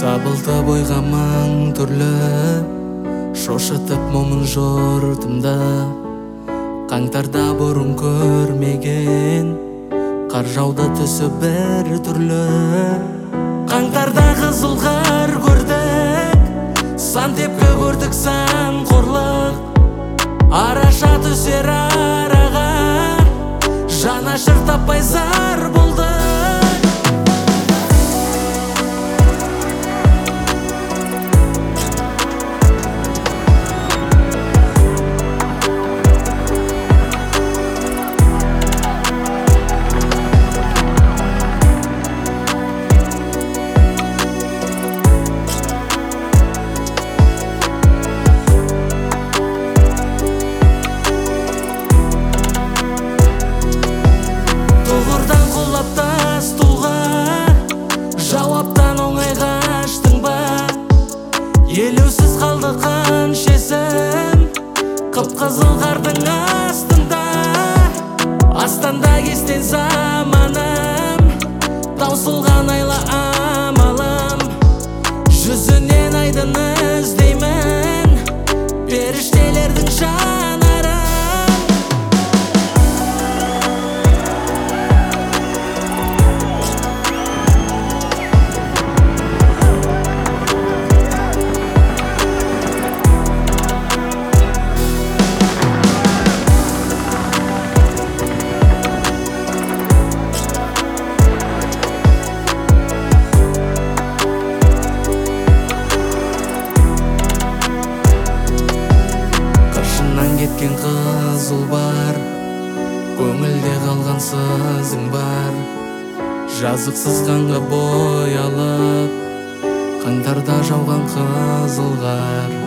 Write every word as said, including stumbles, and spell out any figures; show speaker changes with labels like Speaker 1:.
Speaker 1: Шабылтып ойға маң түрлі, шошытып момын жортымда. Қаңтарда бұрын көрмеген, қар жауды түсі бір түрлі. Қаңтарда қызыл қар көрдік, сан тепкі көрдік, сан қорлық. Араша түсер араға, жанашыр таппай зар болды. Жауаптан оңайға аштың ба? Елеусіз қалды қаншесін, қып-қызыл қардың астында. Астанда кестен заманым, таусылған айла амалым. Жүзінен айдын іздеймін, періштелердің жанарын. Кеткен қызыл бар, көңілде қалған сызың бар. Жазықсыз қанға боялып, қаңтарда жауған қызыл қар.